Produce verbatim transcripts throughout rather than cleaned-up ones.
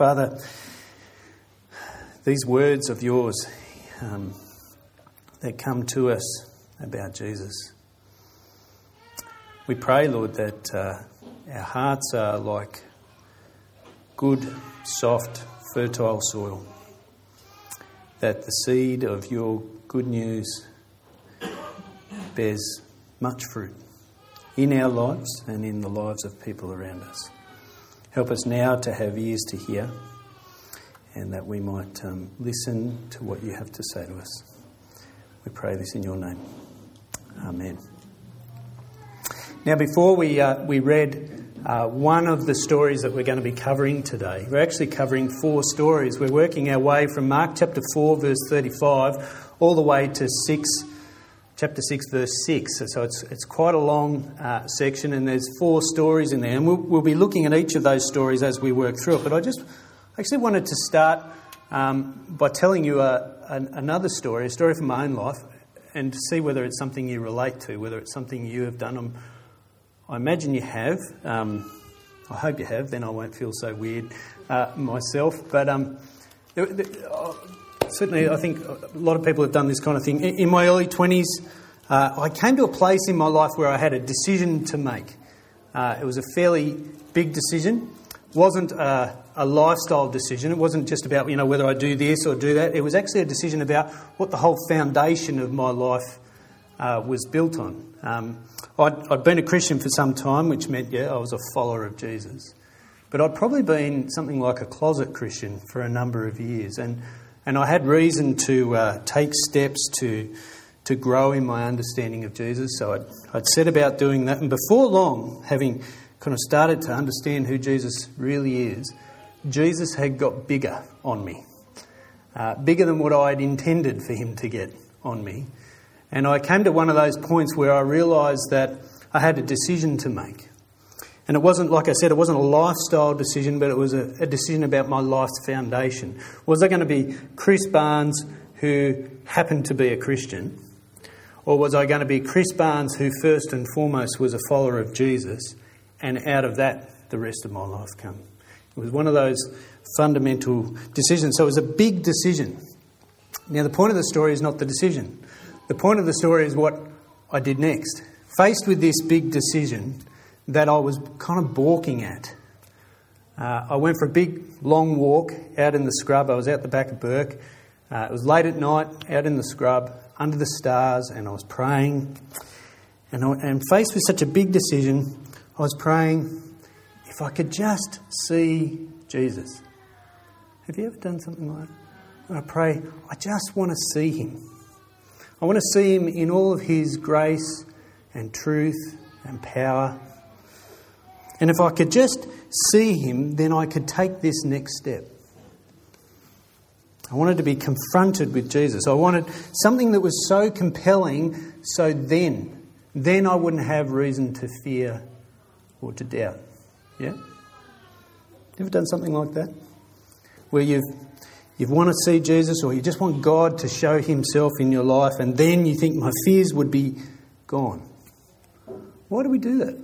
Father, these words of yours um, that come to us about Jesus, we pray, Lord, that uh, our hearts are like good, soft, fertile soil, that the seed of your good news bears much fruit in our lives and in the lives of people around us. Help us now to have ears to hear, and that we might um, listen to what you have to say to us. We pray this in your name. Amen. Now, before we uh, we read uh, one of the stories that we're going to be covering today, we're actually covering four stories. We're working our way from Mark chapter four, verse thirty-five, all the way to six. Chapter six, verse six. So it's it's quite a long uh, section, and there's four stories in there. And we'll, we'll be looking at each of those stories as we work through it. But I just actually wanted to start um, by telling you a, an, another story, a story from my own life, and to see whether it's something you relate to, whether it's something you have done. I'm, I imagine you have. Um, I hope you have, then I won't feel so weird uh, myself. But um, there, there, uh, Certainly, I think a lot of people have done this kind of thing. In my early twenties, uh, I came to a place in my life where I had a decision to make. Uh, it was a fairly big decision. It wasn't a, a lifestyle decision. It wasn't just about, you know, whether I do this or do that. It was actually a decision about what the whole foundation of my life uh, was built on. Um, I'd, I'd been a Christian for some time, which meant, yeah, I was a follower of Jesus. But I'd probably been something like a closet Christian for a number of years. And And I had reason to uh, take steps to to grow in my understanding of Jesus. So I'd, I'd set about doing that. And before long, having kind of started to understand who Jesus really is, Jesus had got bigger on me. Uh, bigger than what I'd intended for him to get on me. And I came to one of those points where I realised that I had a decision to make. And it wasn't, like I said, it wasn't a lifestyle decision, but it was a, a decision about my life's foundation. Was I going to be Chris Barnes, who happened to be a Christian? Or was I going to be Chris Barnes, who first and foremost was a follower of Jesus, and out of that, the rest of my life came? It was one of those fundamental decisions. So it was a big decision. Now, the point of the story is not the decision. The point of the story is what I did next. Faced with this big decision that I was kind of balking at. Uh, I went for a big, long walk out in the scrub. I was out the back of Burke. Uh, it was late at night, out in the scrub, under the stars, and I was praying. And, I, and faced with such a big decision, I was praying, if I could just see Jesus. Have you ever done something like that? When I pray, I just want to see him. I want to see him in all of his grace and truth and power. And if I could just see him, then I could take this next step. I wanted to be confronted with Jesus. I wanted something that was so compelling, so then, then I wouldn't have reason to fear or to doubt. Yeah? You ever done something like that? Where you've, you want to see Jesus, or you just want God to show himself in your life, and then you think my fears would be gone. Why do we do that?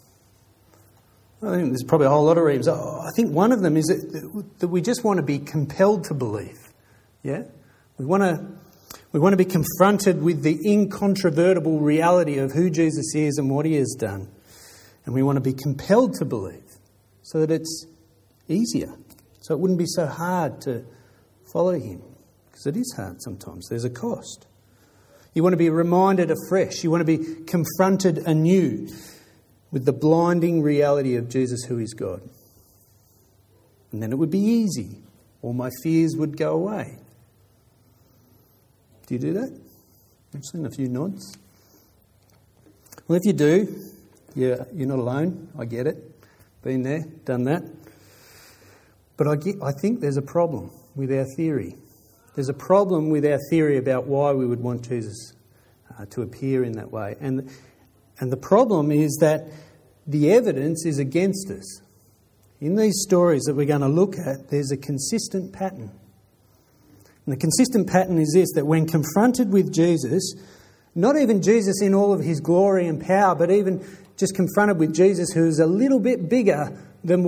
I think there's probably a whole lot of reasons. I think one of them is that, that we just want to be compelled to believe. Yeah, we want to we want to be confronted with the incontrovertible reality of who Jesus is and what he has done, and we want to be compelled to believe, so that it's easier, so it wouldn't be so hard to follow him, because it is hard sometimes. There's a cost. You want to be reminded afresh. You want to be confronted anew with the blinding reality of Jesus, who is God. And then it would be easy. All my fears would go away. Do you do that? I've seen a few nods. Well, if you do, you're, you're not alone. I get it. Been there, done that. But I, get, I think there's a problem with our theory. There's a problem with our theory about why we would want Jesus uh, to appear in that way. And And the problem is that the evidence is against us. In these stories that we're going to look at, there's a consistent pattern. And the consistent pattern is this, that when confronted with Jesus, not even Jesus in all of his glory and power, but even just confronted with Jesus who is a little bit bigger than what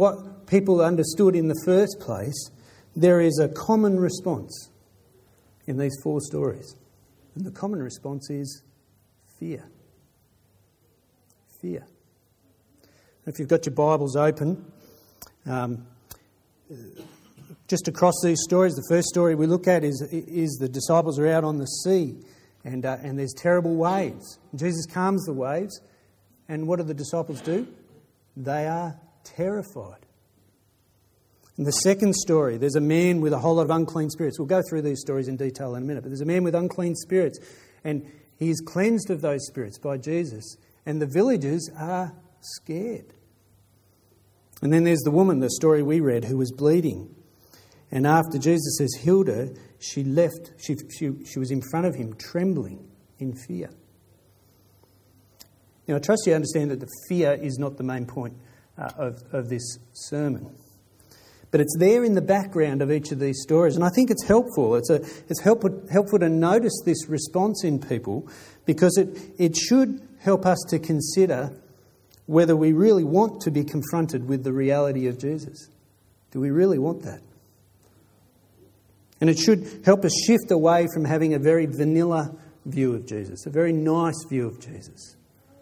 people understood in the first place, there is a common response in these four stories. And the common response is fear. Fear. If you've got your Bibles open, um, just across these stories, the first story we look at is, is the disciples are out on the sea and, uh, and there's terrible waves. And Jesus calms the waves, and what do the disciples do? They are terrified. In the second story, there's a man with a whole lot of unclean spirits. We'll go through these stories in detail in a minute, but there's a man with unclean spirits, and he is cleansed of those spirits by Jesus, and the villagers are scared. And then there's the woman, the story we read, who was bleeding. And after Jesus has healed her, she left, she, she, she was in front of him, trembling in fear. Now, I trust you understand that the fear is not the main point uh, of, of this sermon. But it's there in the background of each of these stories. And I think it's helpful. It's a, it's helpful, helpful to notice this response in people, because it, it should help us to consider whether we really want to be confronted with the reality of Jesus. Do we really want that? And it should help us shift away from having a very vanilla view of Jesus, a very nice view of Jesus.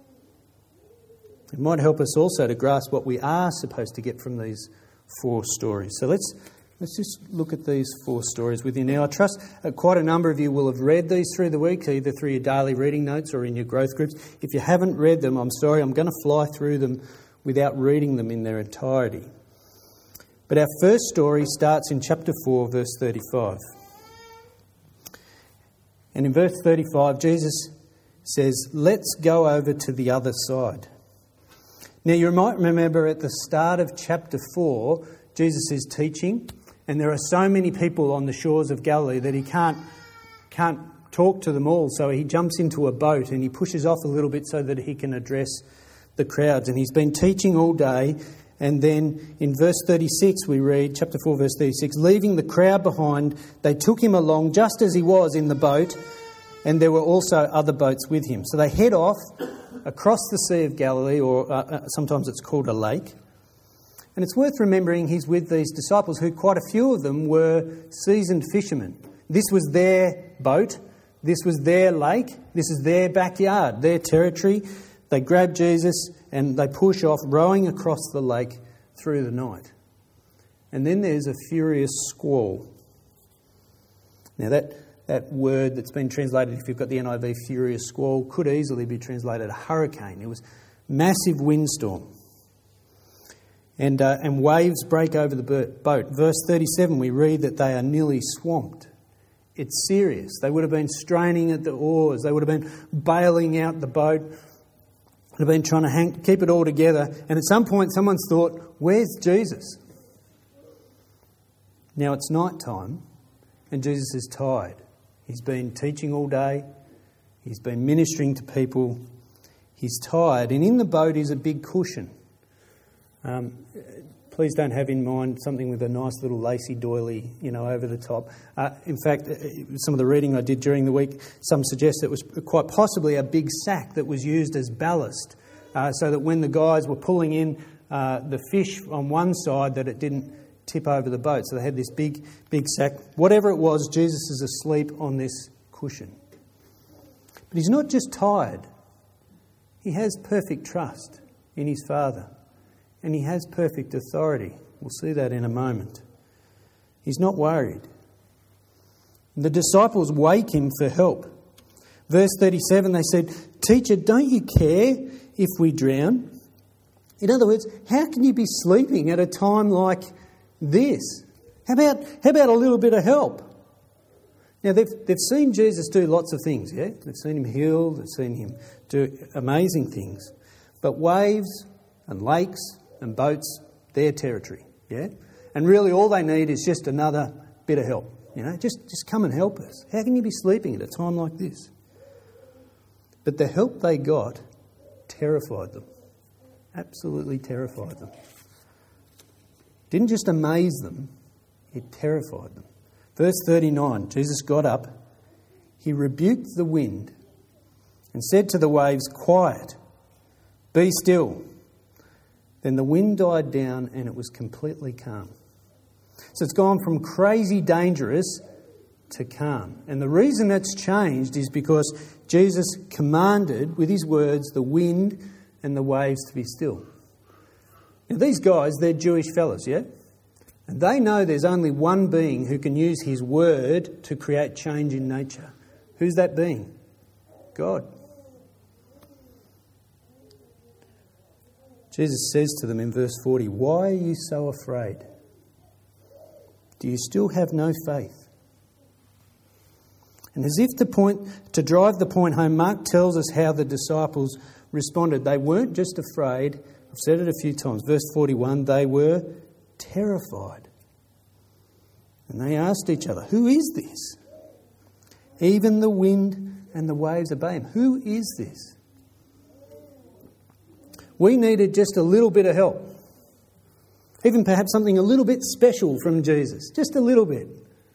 It might help us also to grasp what we are supposed to get from these four stories. So let's let's just look at these four stories with you now. I trust uh, quite a number of you will have read these through the week, either through your daily reading notes or in your growth groups. If you haven't read them, I'm sorry, I'm going to fly through them without reading them in their entirety. But our first story starts in chapter four, verse thirty-five. And in verse thirty-five, Jesus says, "Let's go over to the other side." Now, you might remember at the start of chapter four, Jesus is teaching, and there are so many people on the shores of Galilee that he can't, can't talk to them all. So he jumps into a boat and he pushes off a little bit so that he can address the crowds. And he's been teaching all day. And then in verse thirty-six, we read, chapter four, verse thirty-six, "Leaving the crowd behind, they took him along just as he was in the boat, and there were also other boats with him." So they head off across the Sea of Galilee, or uh, sometimes it's called a lake. And it's worth remembering he's with these disciples, who quite a few of them were seasoned fishermen. This was their boat. This was their lake. This is their backyard, their territory. They grab Jesus and they push off, rowing across the lake through the night. And then there's a furious squall. Now that... That word that's been translated, if you've got the N I V, furious squall, could easily be translated a hurricane. It was massive windstorm. And, uh, and waves break over the boat. Verse thirty-seven, we read that they are nearly swamped. It's serious. They would have been straining at the oars. They would have been bailing out the boat. Would have been trying to hang, keep it all together. And at some point, someone's thought, "Where's Jesus?" Now it's night time, and Jesus is tired. He's been teaching all day. He's been ministering to people. He's tired. And in the boat is a big cushion. Um, please don't have in mind something with a nice little lacy doily, you know, over the top. Uh, in fact, some of the reading I did during the week, some suggest it was quite possibly a big sack that was used as ballast, uh, so that when the guys were pulling in uh, the fish on one side, that it didn't tip over the boat. So they had this big, big sack. Whatever it was, Jesus is asleep on this cushion. But he's not just tired. He has perfect trust in his Father. And he has perfect authority. We'll see that in a moment. He's not worried. The disciples wake him for help. Verse thirty-seven, they said, "Teacher, don't you care if we drown?" In other words, how can you be sleeping at a time like this? How about how about a little bit of help? Now, they've, they've seen Jesus do lots of things, yeah? They've seen him heal, they've seen him do amazing things. But waves and lakes and boats, their territory, yeah? And really all they need is just another bit of help, you know? Just, just come and help us. How can you be sleeping at a time like this? But the help they got terrified them. Absolutely terrified them. Didn't just amaze them, it terrified them. Verse thirty-nine, Jesus got up, he rebuked the wind and said to the waves, "Quiet, be still." Then the wind died down and it was completely calm. So it's gone from crazy dangerous to calm. And the reason it's changed is because Jesus commanded with his words the wind and the waves to be still. Now these guys, they're Jewish fellas, yeah? And they know there's only one being who can use his word to create change in nature. Who's that being? God. Jesus says to them in verse forty, "Why are you so afraid? Do you still have no faith?" And as if the point, to drive the point home, Mark tells us how the disciples responded. They weren't just afraid. I've said it a few times. Verse forty-one, they were terrified. And they asked each other, "Who is this? Even the wind and the waves obey him." Who is this? We needed just a little bit of help. Even perhaps something a little bit special from Jesus. Just a little bit.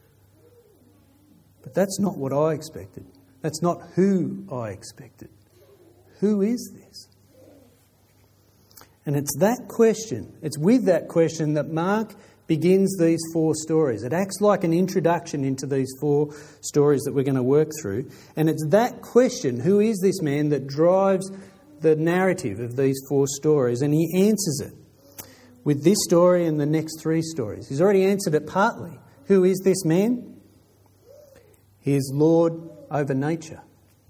But that's not what I expected. That's not who I expected. Who is this? And it's that question, it's with that question that Mark begins these four stories. It acts like an introduction into these four stories that we're going to work through. And it's that question, who is this man, that drives the narrative of these four stories. And he answers it with this story and the next three stories. He's already answered it partly. Who is this man? He is Lord over nature.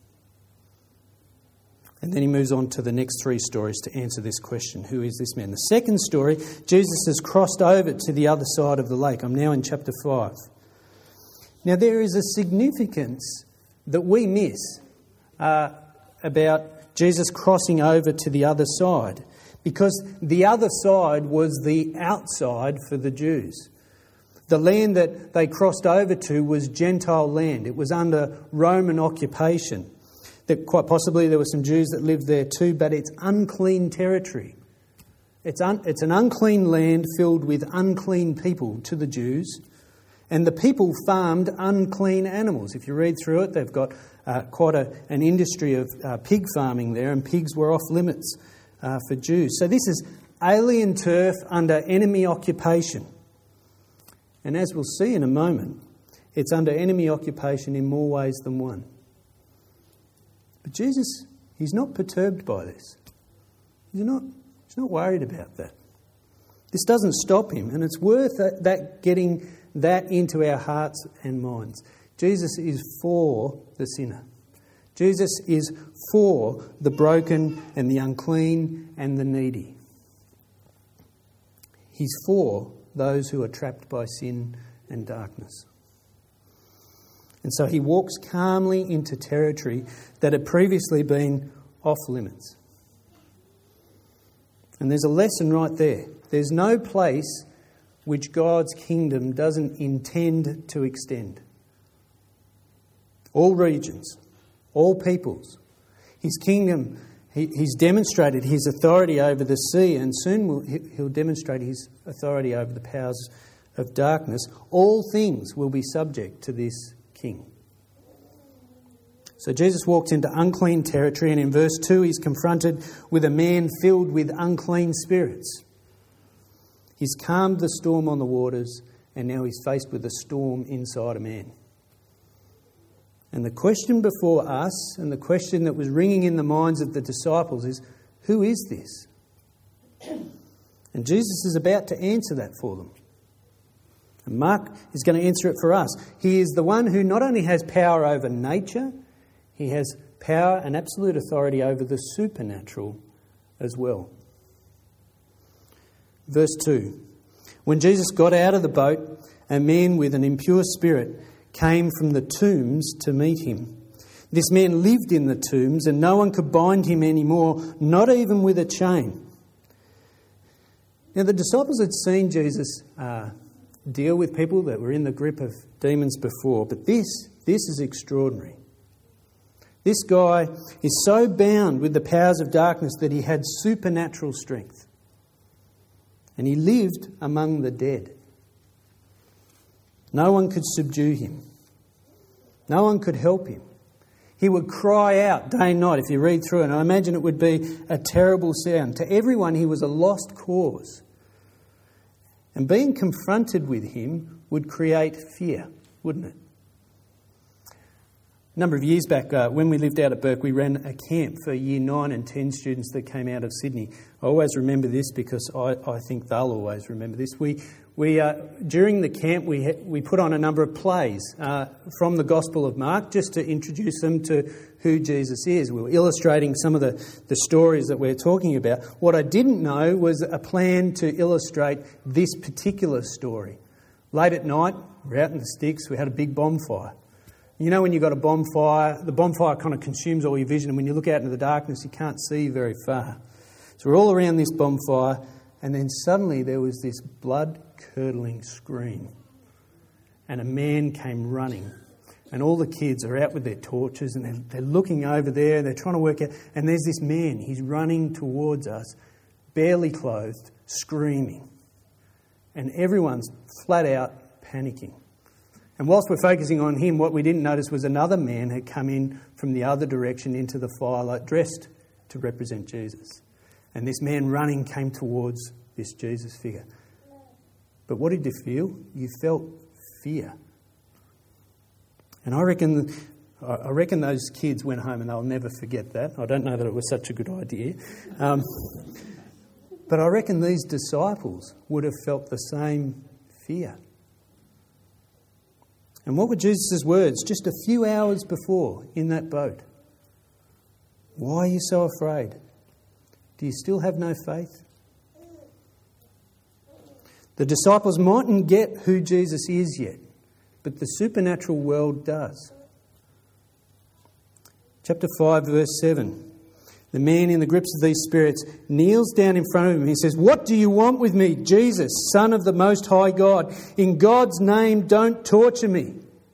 And then he moves on to the next three stories to answer this question. Who is this man? The second story, Jesus has crossed over to the other side of the lake. I'm now in chapter five. Now there is a significance that we miss uh, about Jesus crossing over to the other side, because the other side was the outside for the Jews. The land that they crossed over to was Gentile land. It was under Roman occupation. That quite possibly there were some Jews that lived there too, but it's unclean territory. It's, un, it's an unclean land filled with unclean people to the Jews. And the people farmed unclean animals. If you read through it, they've got uh, quite a, an industry of uh, pig farming there, and pigs were off limits uh, for Jews. So this is alien turf under enemy occupation. And as we'll see in a moment, it's under enemy occupation in more ways than one. But Jesus, he's not perturbed by this. He's not, he's not worried about that. This doesn't stop him, and it's worth that, that getting that into our hearts and minds. Jesus is for the sinner. Jesus is for the broken and the unclean and the needy. He's for those who are trapped by sin and darkness. And so he walks calmly into territory that had previously been off limits. And there's a lesson right there. There's no place which God's kingdom doesn't intend to extend. All regions, all peoples. His kingdom, he, he's demonstrated his authority over the sea, and soon will, he'll demonstrate his authority over the powers of darkness. All things will be subject to this king. So Jesus walks into unclean territory, and in verse two he's confronted with a man filled with unclean spirits. He's calmed the storm on the waters, and now he's faced with a storm inside a man. And the question before us, and the question that was ringing in the minds of the disciples is, who is this? And Jesus is about to answer that for them. And Mark is going to answer it for us. He is the one who not only has power over nature, he has power and absolute authority over the supernatural as well. Verse two. When Jesus got out of the boat, a man with an impure spirit came from the tombs to meet him. This man lived in the tombs, and no one could bind him anymore, not even with a chain. Now the disciples had seen Jesus uh, deal with people that were in the grip of demons before, but this, this is extraordinary. This guy is so bound with the powers of darkness that he had supernatural strength. And he lived among the dead. No one could subdue him. No one could help him. He would cry out day and night, if you read through it. And I imagine it would be a terrible sound. To everyone, he was a lost cause. And being confronted with him would create fear, wouldn't it? A number of years back, uh, when we lived out at Burke, we ran a camp for year nine and ten students that came out of Sydney. I always remember this because I, I think they'll always remember this. We, we uh, during the camp, we ha- we put on a number of plays uh, from the Gospel of Mark just to introduce them to who Jesus is. We were illustrating some of the, the stories that we're talking about. What I didn't know was a plan to illustrate this particular story. Late at night, we're out in the sticks, we had a big bonfire. You know when you've got a bonfire, the bonfire kind of consumes all your vision, and when you look out into the darkness, you can't see very far. So we're all around this bonfire, and then suddenly there was this blood-curdling scream. And a man came running. And all the kids are out with their torches, and they're, they're looking over there, and they're trying to work out. And there's this man, he's running towards us, barely clothed, screaming. And everyone's flat out panicking. And whilst we're focusing on him, what we didn't notice was another man had come in from the other direction into the firelight, dressed to represent Jesus. And this man running came towards this Jesus figure. But what did you feel? You felt fear. And I reckon, I reckon those kids went home and they'll never forget that. I don't know that it was such a good idea. Um, but I reckon these disciples would have felt the same fear. And what were Jesus' words just a few hours before in that boat? Why are you so afraid? Do you still have no faith? The disciples mightn't get who Jesus is yet, but the supernatural world does. Chapter five, verse seven. The man in the grips of these spirits kneels down in front of him. He says, "What do you want with me, Jesus, Son of the Most High God? In God's name, don't torture me."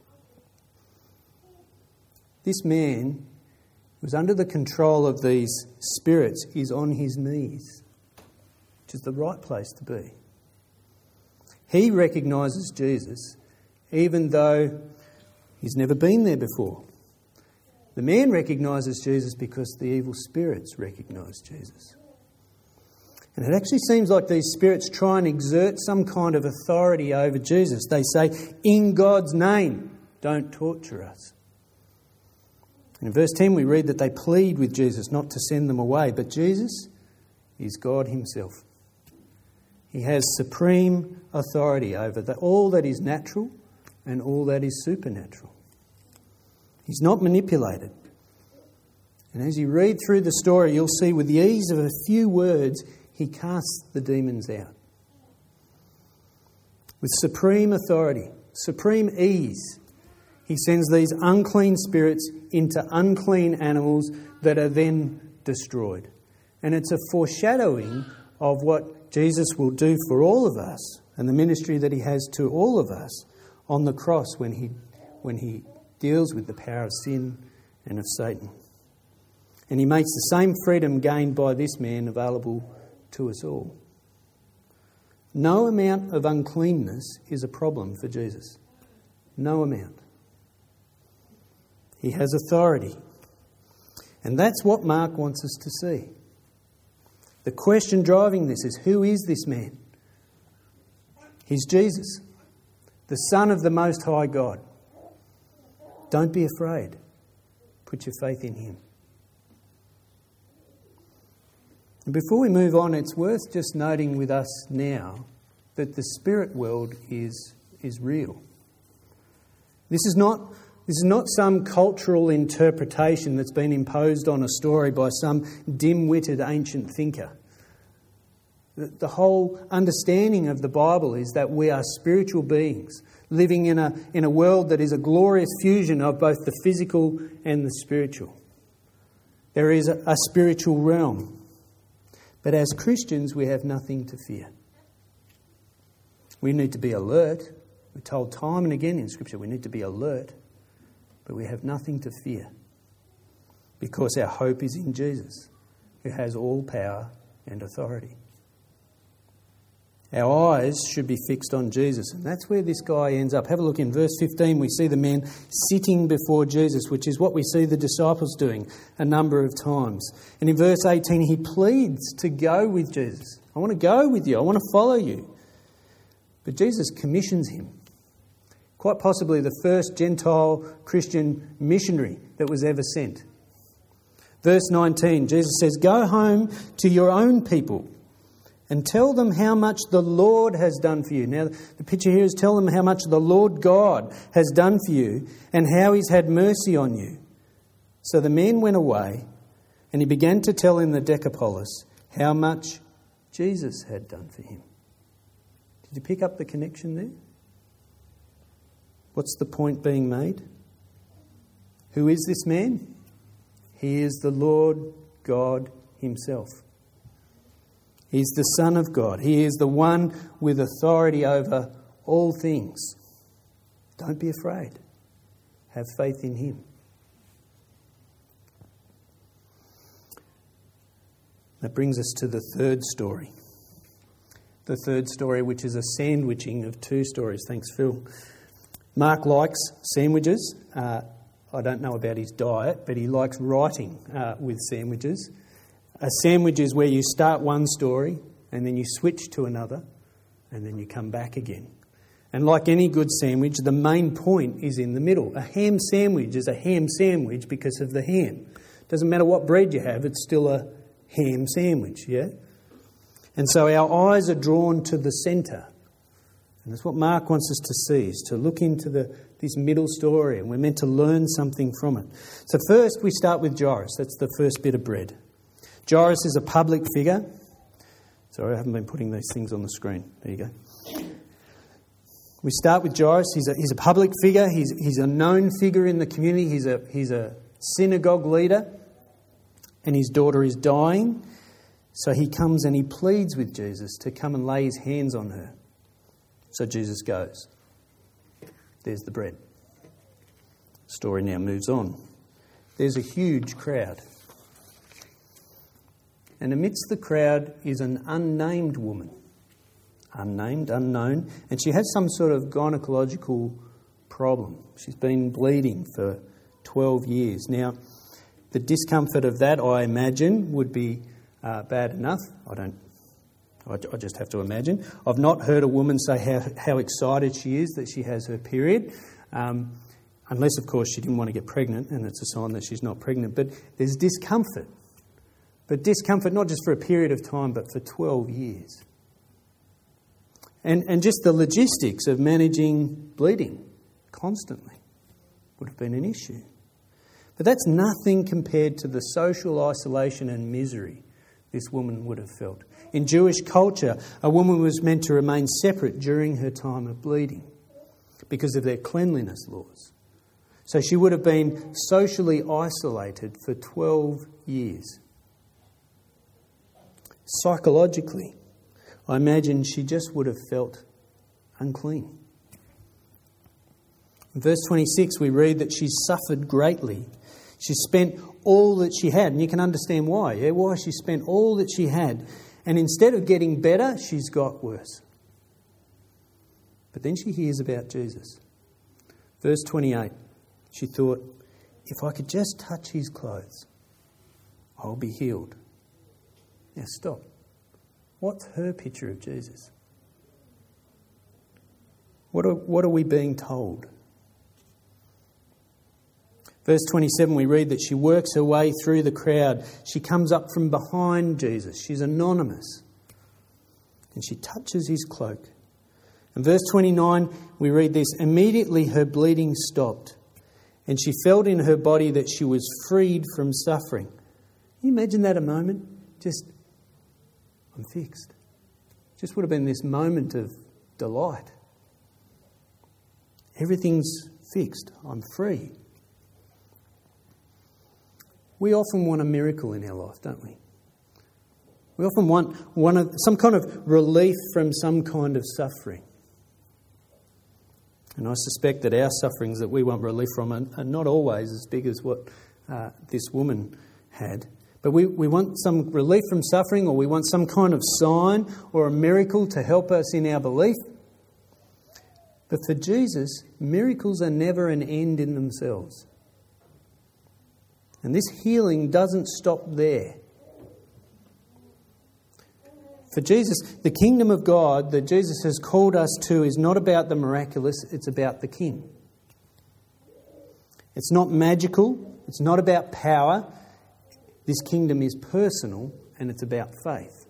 This man who was under the control of these spirits is on his knees, which is the right place to be. He recognises Jesus, even though he's never been there before. The man recognises Jesus because the evil spirits recognise Jesus. And it actually seems like these spirits try and exert some kind of authority over Jesus. They say, "In God's name, don't torture us." And in verse ten we read that they plead with Jesus not to send them away. But Jesus is God himself. He has supreme authority over the, all that is natural and all that is supernatural. He's not manipulated. And as you read through the story, you'll see with the ease of a few words, he casts the demons out. With supreme authority, supreme ease, he sends these unclean spirits into unclean animals that are then destroyed. And it's a foreshadowing of what Jesus will do for all of us and the ministry that he has to all of us on the cross when he when he deals with the power of sin and of Satan. And he makes the same freedom gained by this man available to us all. No amount of uncleanness is a problem for Jesus. No amount. He has authority. And that's what Mark wants us to see. The question driving this is, who is this man? He's Jesus, the Son of the Most High God. Don't be afraid. Put your faith in him. And before we move on, it's worth just noting with us now that the spirit world is, is real. This is not, this is not some cultural interpretation that's been imposed on a story by some dim-witted ancient thinker. The, the whole understanding of the Bible is that we are spiritual beings living in a, in a world that is a glorious fusion of both the physical and the spiritual. There is a, a spiritual realm. But as Christians, we have nothing to fear. We need to be alert. We're told time and again in Scripture we need to be alert. But we have nothing to fear because our hope is in Jesus, who has all power and authority. Our eyes should be fixed on Jesus. And that's where this guy ends up. Have a look in verse fifteen. We see the man sitting before Jesus, which is what we see the disciples doing a number of times. And in verse eighteen, he pleads to go with Jesus. I want to go with you. I want to follow you. But Jesus commissions him. Quite possibly the first Gentile Christian missionary that was ever sent. Verse nineteen, Jesus says, "Go home to your own people and tell them how much the Lord has done for you." Now, the picture here is tell them how much the Lord God has done for you and how he's had mercy on you. So the man went away and he began to tell in the Decapolis how much Jesus had done for him. Did you pick up the connection there? What's the point being made? Who is this man? He is the Lord God himself. He's the Son of God. He is the one with authority over all things. Don't be afraid. Have faith in him. That brings us to the third story. The third story, which is a sandwiching of two stories. Thanks, Phil. Mark likes sandwiches. Uh, I don't know about his diet, but he likes writing uh, with sandwiches. A sandwich is where you start one story and then you switch to another and then you come back again. And like any good sandwich, the main point is in the middle. A ham sandwich is a ham sandwich because of the ham. Doesn't matter what bread you have, it's still a ham sandwich, yeah? And so our eyes are drawn to the centre. And that's what Mark wants us to see, is to look into the, this middle story, and we're meant to learn something from it. So first we start with Jairus. That's the first bit of bread. Jairus is a public figure. Sorry, I haven't been putting these things on the screen. There you go. We start with Jairus. He's a, he's a public figure. He's, he's a known figure in the community. He's a, he's a synagogue leader, and his daughter is dying. So he comes and he pleads with Jesus to come and lay his hands on her. So Jesus goes. There's the bread. The story now moves on. There's a huge crowd. And amidst the crowd is an unnamed woman. Unnamed, unknown. And she has some sort of gynecological problem. She's been bleeding for twelve years. Now, the discomfort of that, I imagine, would be uh, bad enough. I don't I just have to imagine. I've not heard a woman say how, how excited she is that she has her period, um, unless, of course, she didn't want to get pregnant, and it's a sign that she's not pregnant. But there's discomfort. But discomfort not just for a period of time, but for twelve years. And, and just the logistics of managing bleeding constantly would have been an issue. But that's nothing compared to the social isolation and misery this woman would have felt. In Jewish culture, a woman was meant to remain separate during her time of bleeding because of their cleanliness laws. So she would have been socially isolated for twelve years. Psychologically, I imagine she just would have felt unclean. In verse twenty-six, we read that she suffered greatly. She spent all that she had, and you can understand why. Yeah, why she spent all that she had, and instead of getting better, she's got worse. But then she hears about Jesus. Verse twenty-eight, she thought, if I could just touch his clothes, I'll be healed. Now stop. What's her picture of Jesus? What are, what are we being told? Verse twenty-seven, we read that she works her way through the crowd. She comes up from behind Jesus. She's anonymous. And she touches his cloak. And verse twenty-nine, we read this, immediately her bleeding stopped, and she felt in her body that she was freed from suffering. Can you imagine that a moment? Just, I'm fixed. Just would have been this moment of delight. Everything's fixed. I'm free. We often want a miracle in our life, don't we? We often want one of, some kind of relief from some kind of suffering. And I suspect that our sufferings that we want relief from are, are not always as big as what uh, this woman had. But we, we want some relief from suffering, or we want some kind of sign or a miracle to help us in our belief. But for Jesus, miracles are never an end in themselves. And this healing doesn't stop there. For Jesus, the kingdom of God that Jesus has called us to is not about the miraculous, it's about the King. It's not magical, it's not about power. This kingdom is personal and it's about faith.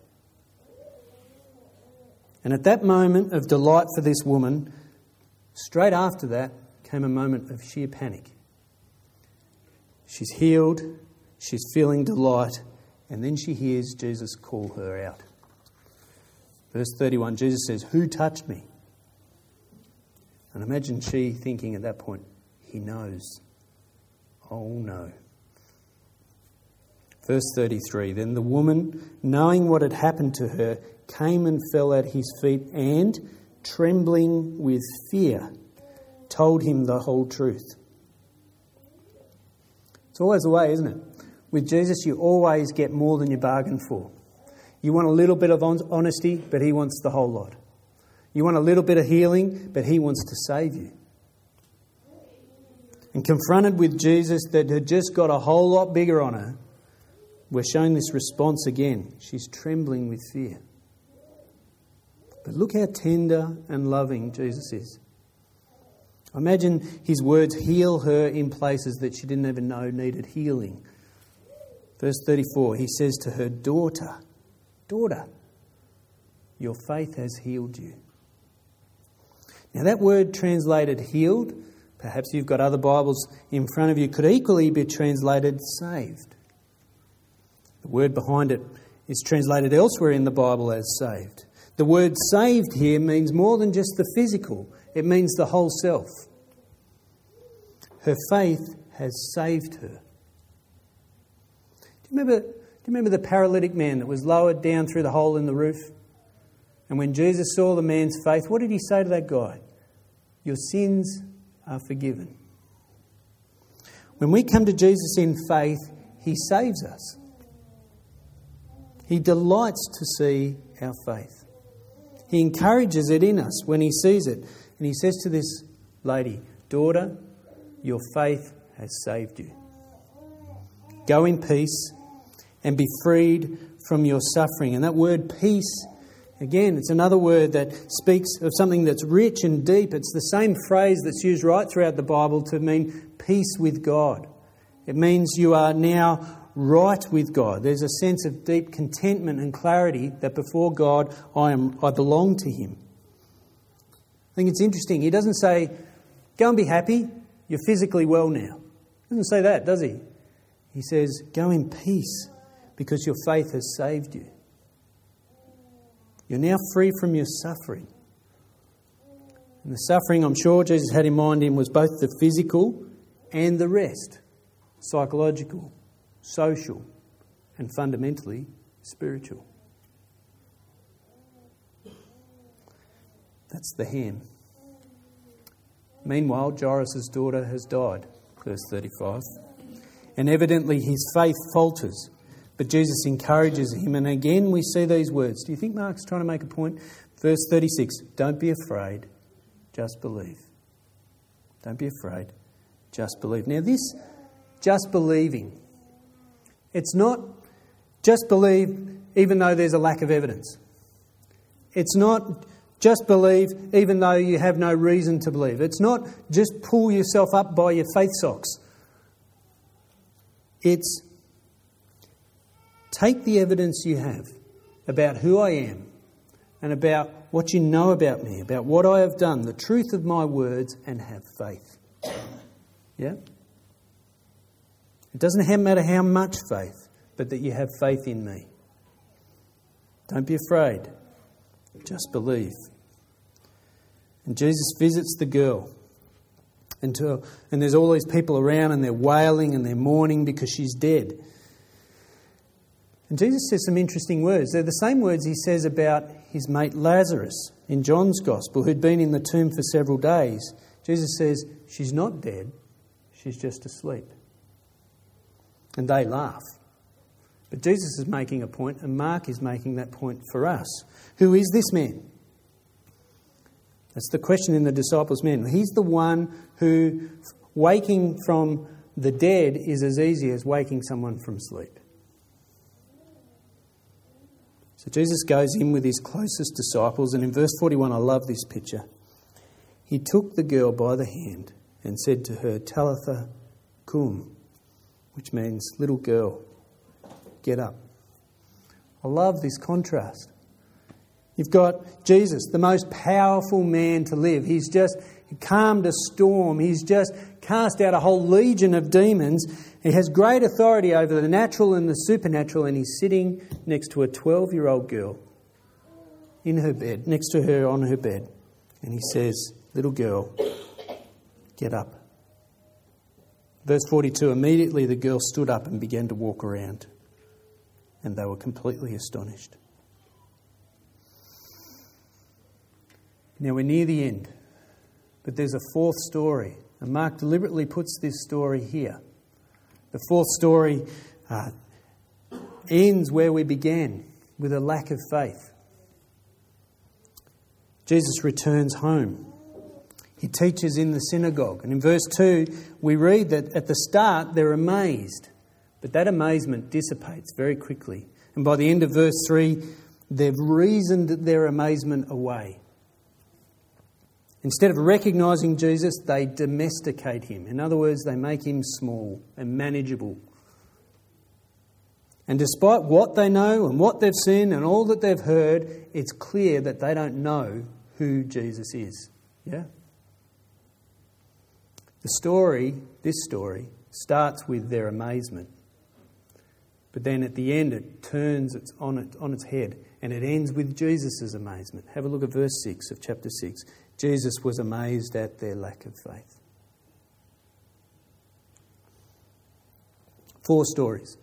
And at that moment of delight for this woman, straight after that came a moment of sheer panic. She's healed, she's feeling delight, and then she hears Jesus call her out. Verse thirty-one, Jesus says, "Who touched me?" And imagine she thinking at that point, he knows. Oh no. Verse thirty-three, then the woman, knowing what had happened to her, came and fell at his feet and, trembling with fear, told him the whole truth. It's always the way, isn't it? With Jesus, you always get more than you bargain for. You want a little bit of honesty, but he wants the whole lot. You want a little bit of healing, but he wants to save you. And confronted with Jesus that had just got a whole lot bigger on her, we're shown this response again. She's trembling with fear. But look how tender and loving Jesus is. Imagine his words heal her in places that she didn't even know needed healing. Verse thirty-four, he says to her, "Daughter, daughter, your faith has healed you." Now that word translated healed, perhaps you've got other Bibles in front of you, could equally be translated saved. The word behind it is translated elsewhere in the Bible as saved. The word saved here means more than just the physical. It means the whole self. Her faith has saved her. Do you remember, do you remember the paralytic man that was lowered down through the hole in the roof? And when Jesus saw the man's faith, what did he say to that guy? Your sins are forgiven. When we come to Jesus in faith, he saves us. He delights to see our faith. He encourages it in us when he sees it. And he says to this lady, "Daughter, your faith has saved you. Go in peace and be freed from your suffering." And that word peace, again, it's another word that speaks of something that's rich and deep. It's the same phrase that's used right throughout the Bible to mean peace with God. It means you are now right with God. There's a sense of deep contentment and clarity that before God I am I belong to him. I think it's interesting. He doesn't say, "Go and be happy, you're physically well now." He doesn't say that, does he? He says, "Go in peace because your faith has saved you. You're now free from your suffering." And the suffering I'm sure Jesus had in mind him was both the physical and the rest. Psychological, social, and fundamentally spiritual. That's the ham. Meanwhile, Jairus' daughter has died, verse thirty-five. And evidently his faith falters, but Jesus encourages him. And again we see these words. Do you think Mark's trying to make a point? Verse thirty-six, "Don't be afraid, just believe." Don't be afraid, just believe. Now this, just believing, it's not just believe even though there's a lack of evidence. It's not just believe even though you have no reason to believe. It's not just pull yourself up by your faith socks. It's take the evidence you have about who I am and about what you know about me, about what I have done, the truth of my words, and have faith. Yeah? It doesn't matter how much faith, but that you have faith in me. Don't be afraid. Just believe. And Jesus visits the girl. And, to, and there's all these people around and they're wailing and they're mourning because she's dead. And Jesus says some interesting words. They're the same words he says about his mate Lazarus in John's Gospel, who'd been in the tomb for several days. Jesus says, "She's not dead, she's just asleep." And they laugh. But Jesus is making a point, and Mark is making that point for us. Who is this man? That's the question in the disciples' men. He's the one who, waking from the dead is as easy as waking someone from sleep. So Jesus goes in with his closest disciples, and in verse forty-one, I love this picture. He took the girl by the hand and said to her, Talitha cum, which means, little girl, get up. I love this contrast. You've got Jesus, the most powerful man to live. He's just calmed a storm. He's just cast out a whole legion of demons. He has great authority over the natural and the supernatural, and he's sitting next to a twelve-year-old girl in her bed, next to her on her bed. And he says, little girl, get up. Verse forty-two, immediately the girl stood up and began to walk around, and they were completely astonished. Now we're near the end, but there's a fourth story, and Mark deliberately puts this story here. The fourth story uh, ends where we began, with a lack of faith. Jesus returns home. He teaches in the synagogue, and in verse two we read that at the start they're amazed, but that amazement dissipates very quickly. And by the end of verse three, they've reasoned their amazement away. Instead of recognising Jesus, they domesticate him. In other words, they make him small and manageable. And despite what they know and what they've seen and all that they've heard, it's clear that they don't know who Jesus is. Yeah? The story, this story, starts with their amazement. But then at the end it turns it on, it, on its head and it ends with Jesus' amazement. Have a look at verse six of chapter six. Jesus was amazed at their lack of faith. Four stories.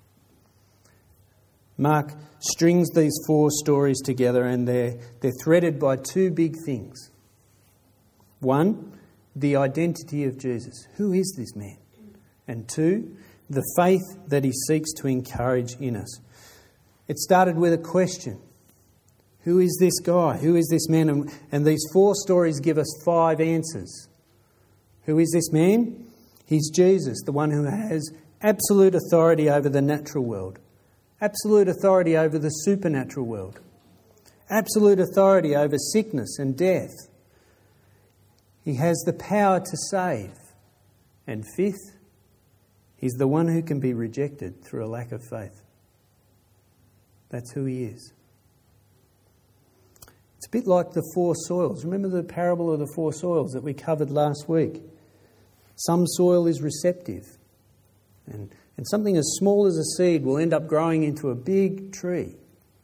Mark strings these four stories together, and they're, they're threaded by two big things. One, the identity of Jesus. Who is this man? And two, the faith that he seeks to encourage in us. It started with a question. Who is this guy? Who is this man? And, and these four stories give us five answers. Who is this man? He's Jesus, the one who has absolute authority over the natural world, absolute authority over the supernatural world, absolute authority over sickness and death. He has the power to save. And fifth, he's the one who can be rejected through a lack of faith. That's who he is. It's a bit like the four soils. Remember the parable of the four soils that we covered last week? Some soil is receptive, and, and something as small as a seed will end up growing into a big tree.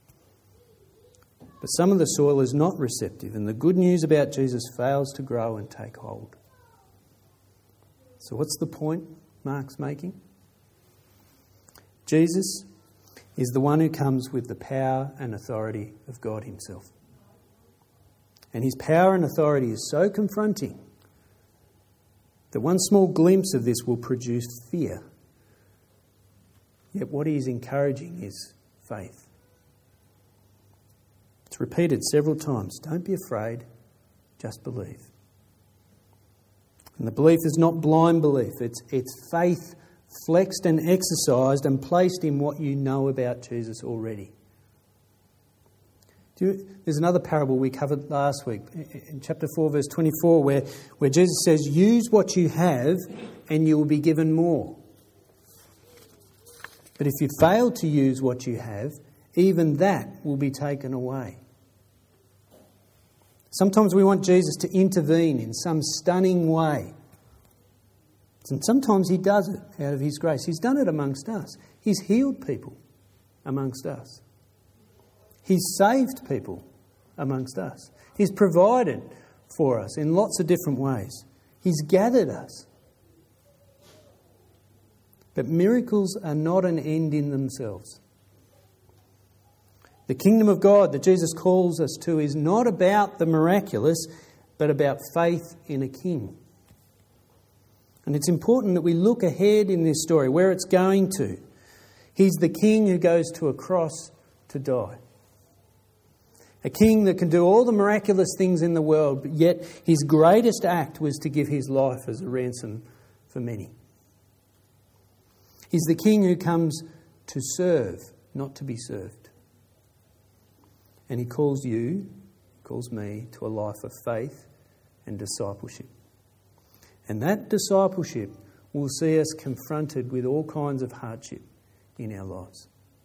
But some of the soil is not receptive, and the good news about Jesus fails to grow and take hold. So what's the point Mark's making? Jesus is the one who comes with the power and authority of God himself. And his power and authority is so confronting that one small glimpse of this will produce fear. Yet what he is encouraging is faith. It's repeated several times. Don't be afraid, just believe. And the belief is not blind belief. It's, it's faith flexed and exercised and placed in what you know about Jesus already. Do you, there's another parable we covered last week in chapter four, verse twenty-four, where, where Jesus says, use what you have and you will be given more. But if you fail to use what you have, even that will be taken away. Sometimes we want Jesus to intervene in some stunning way. And sometimes he does it out of his grace. He's done it amongst us. He's healed people amongst us. He's saved people amongst us. He's provided for us in lots of different ways. He's gathered us. But miracles are not an end in themselves. The kingdom of God that Jesus calls us to is not about the miraculous, but about faith in a king. And it's important that we look ahead in this story, where it's going to. He's the king who goes to a cross to die. A king that can do all the miraculous things in the world, but yet his greatest act was to give his life as a ransom for many. He's the king who comes to serve, not to be served. And he calls you, calls me, to a life of faith and discipleship. And that discipleship will see us confronted with all kinds of hardship in our lives.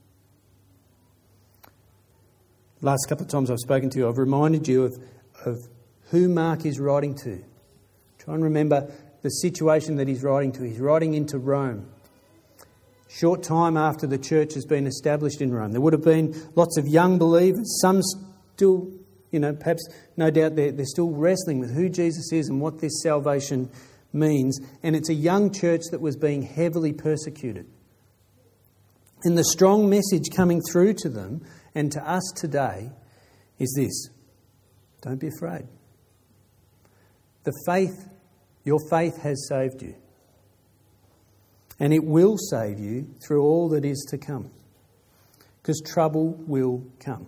Last couple of times I've spoken to you, I've reminded you of, of who Mark is writing to. Try and remember the situation that he's writing to. He's writing into Rome. Short time after the church has been established in Rome. There would have been lots of young believers, some still, you know, perhaps no doubt they're, they're still wrestling with who Jesus is and what this salvation means. And it's a young church that was being heavily persecuted. And the strong message coming through to them and to us today is this: don't be afraid. The faith, your faith has saved you. And it will save you through all that is to come. Because trouble will come.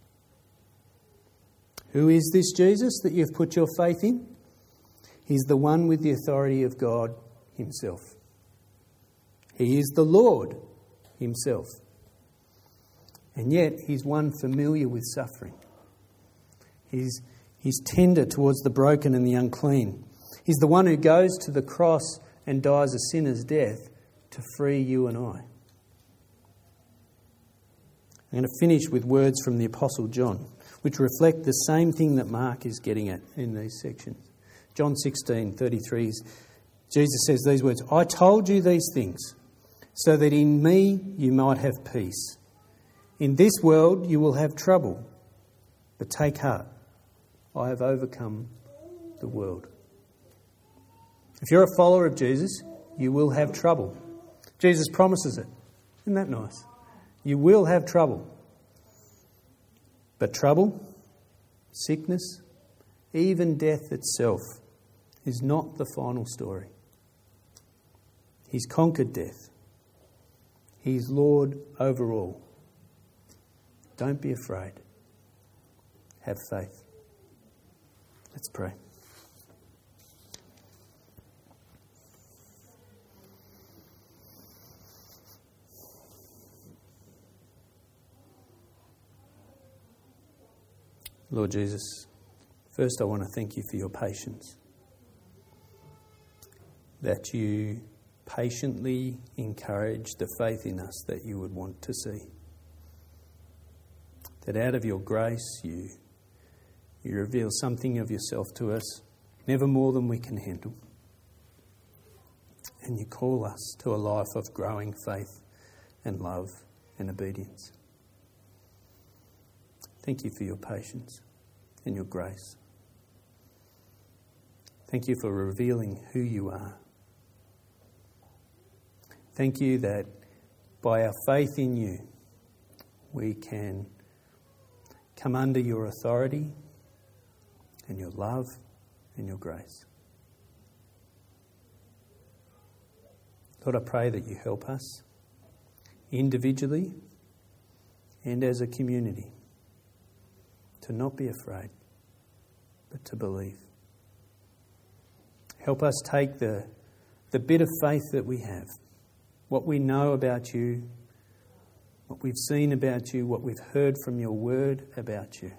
Who is this Jesus that you've put your faith in? He's the one with the authority of God himself. He is the Lord himself. And yet he's one familiar with suffering. He's, he's tender towards the broken and the unclean. He's the one who goes to the cross and dies a sinner's death to free you and I. I'm going to finish with words from the Apostle John, which reflect the same thing that Mark is getting at in these sections. John sixteen thirty-three, Jesus says these words: I told you these things so that in me you might have peace. In this world you will have trouble, but take heart. I have overcome the world. If you're a follower of Jesus, you will have trouble. Jesus promises it. Isn't that nice? You will have trouble. But trouble, sickness, even death itself is not the final story. He's conquered death. He's Lord over all. Don't be afraid. Have faith. Let's pray. Lord Jesus, first I want to thank you for your patience. That you patiently encourage the faith in us that you would want to see. That out of your grace you, you reveal something of yourself to us, never more than we can handle. And you call us to a life of growing faith and love and obedience. Thank you for your patience and your grace. Thank you for revealing who you are. Thank you that by our faith in you, we can come under your authority and your love and your grace. Lord, I pray that you help us individually and as a community to not be afraid, but to believe. Help us take the, the bit of faith that we have, what we know about you, what we've seen about you, what we've heard from your word about you,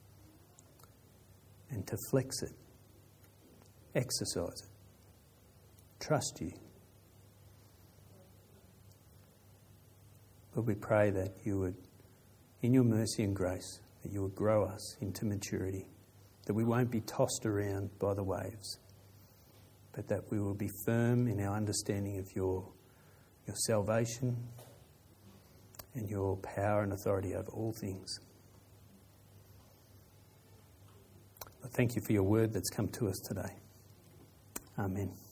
and to flex it, exercise it, trust you. Lord, we pray that you would, in your mercy and grace, that you would grow us into maturity, that we won't be tossed around by the waves, but that we will be firm in our understanding of your, your salvation and your power and authority over all things. Thank you for your word that's come to us today. Amen.